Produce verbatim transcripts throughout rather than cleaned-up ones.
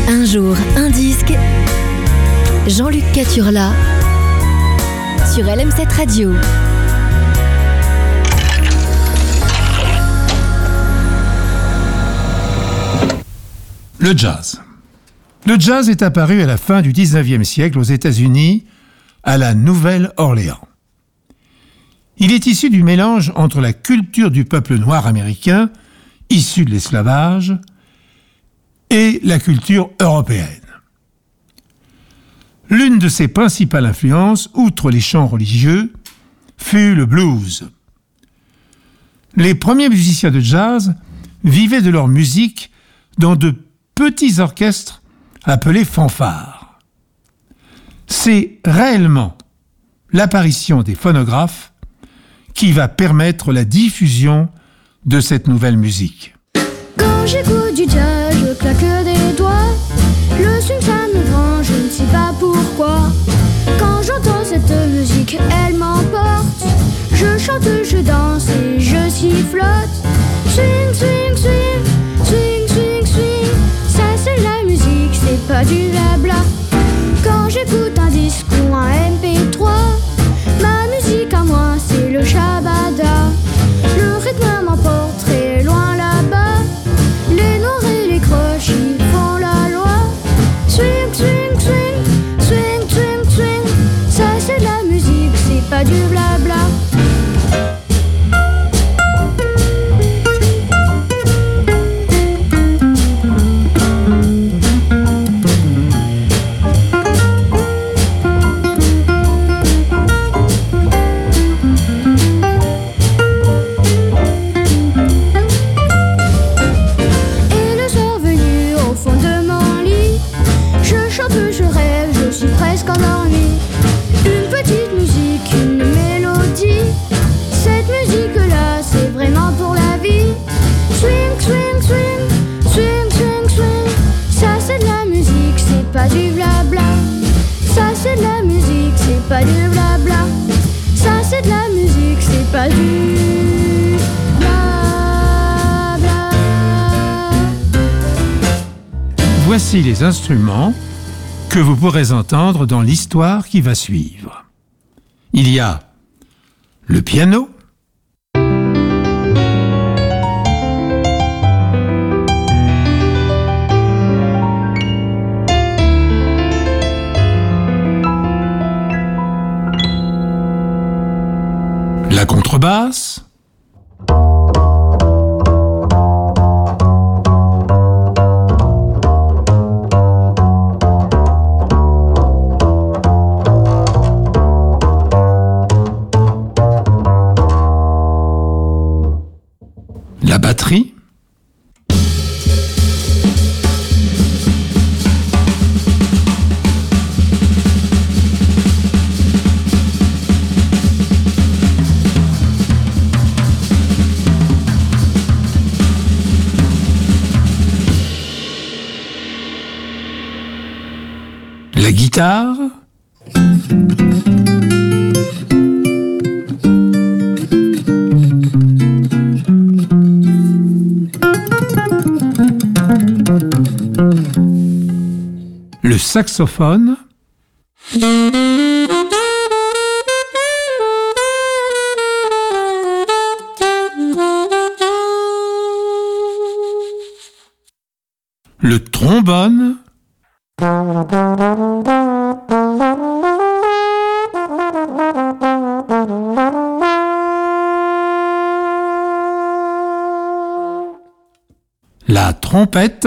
Un jour, un disque. Jean-Luc Caturla sur L M sept Radio. Le jazz. Le jazz est apparu à la fin du dix-neuvième siècle aux États-Unis, à la Nouvelle-Orléans. Il est issu du mélange entre la culture du peuple noir américain, issu de l'esclavage, et la culture européenne. L'une de ses principales influences, outre les chants religieux, fut le blues. Les premiers musiciens de jazz vivaient de leur musique dans de petits orchestres appelés fanfares. C'est réellement l'apparition des phonographes qui va permettre la diffusion de cette nouvelle musique. Quand j'écoute du jazz, je claque des doigts. Le swing ça me prend, je ne sais pas pourquoi. Quand j'entends cette musique, elle m'emporte. Je chante, je danse et je sifflote. Swing, swing, swing, swing, swing, swing. Ça c'est la musique, c'est pas du blabla. Quand j'écoute un disque ou un M P trois, ma musique à moi c'est le shabada. Le rythme m'emporte très loin là-bas. Les noirs et les croches ils font la loi. Swing, swing, swing, swing, swing, swing. Ça c'est de la musique, c'est pas du blabla. Voici les instruments que vous pourrez entendre dans l'histoire qui va suivre. Il y a le piano, la contrebasse, la batterie, la guitare, le saxophone, le trombone, la trompette,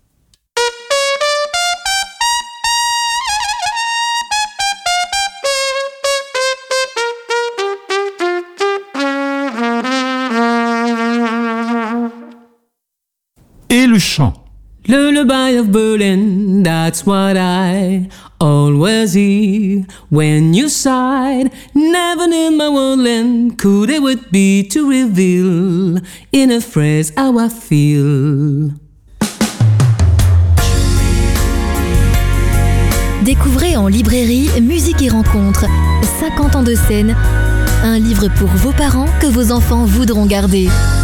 et le chant. Lullaby of Berlin, that's what I always hear when you sighed. Never in my world could it would be to reveal in a phrase how I feel. Découvrez en librairie Musique et Rencontres, cinquante ans de scène, un livre pour vos parents que vos enfants voudront garder.